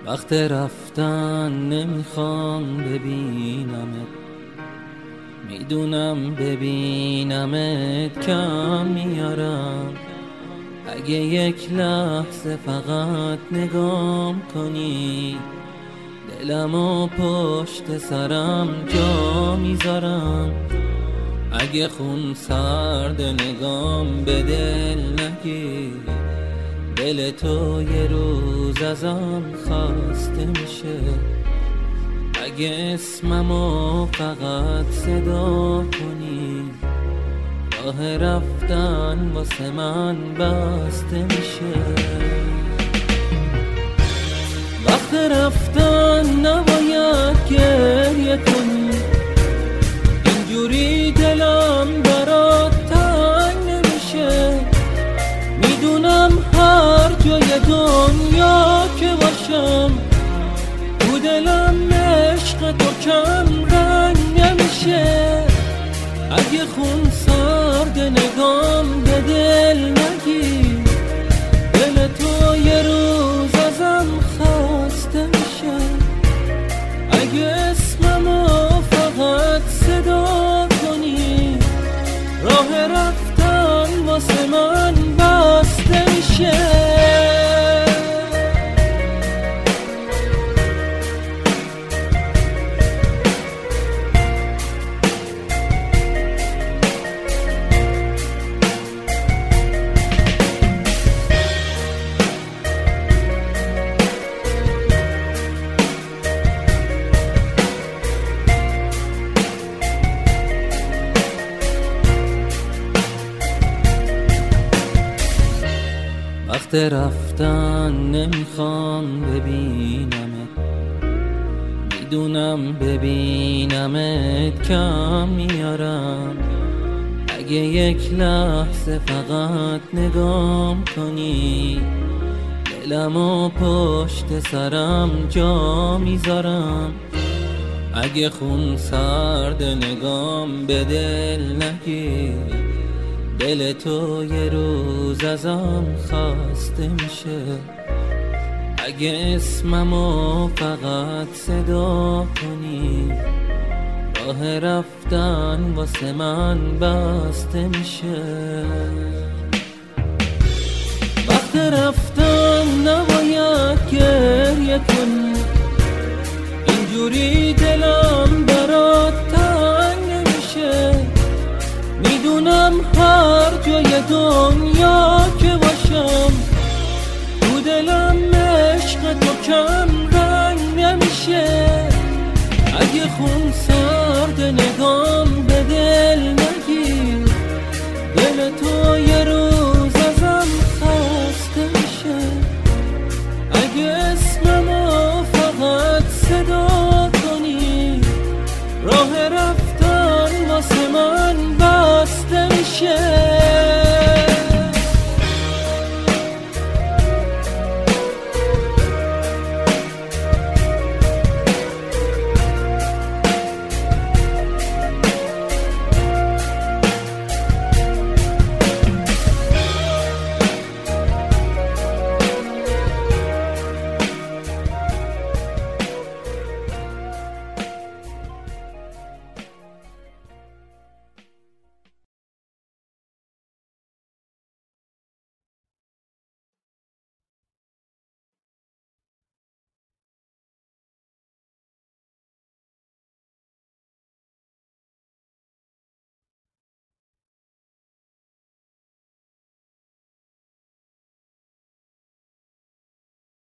وقت رفتن نمیخوام ببینمت، میدونم ببینمت کم میارم. اگه یک لحظه فقط نگام کنی، دلمو پشت سرم جا میذارم. اگه خون سرد نگام به دل نگیر، دل تو یه روز ازم خسته میشه. اگه اسممو فقط صدا کنی، راه رفتن واسه من بسته میشه. وقت رفتن نباید گریه کنی، اینجوری دلم برات تنگ نمیشه. میدونم هر جای دنیا که باشم، تو دلم عشق تو کم رنگ نمیشه. اگه خون سرد نگام به دل نگیر، دل تو یه روز ازم خسته میشه. اگه اسممو فقط صدا کنی، راه رفتن واسه من بسته میشه. وقت رفتن نمیخوام ببینمت، میدونم ببینمت کم میارم. اگه یک لحظه فقط نگام کنی، دلمو پشت سرم جا میذارم. اگه خون سرد نگام به دل نگیر، دل تو یه روز ازم خسته میشه. اگه اسممو فقط صدا کنی، راه رفتن واسه من بسته میشه. وقت رفتن نباید گریه کنی، اینجوری دلم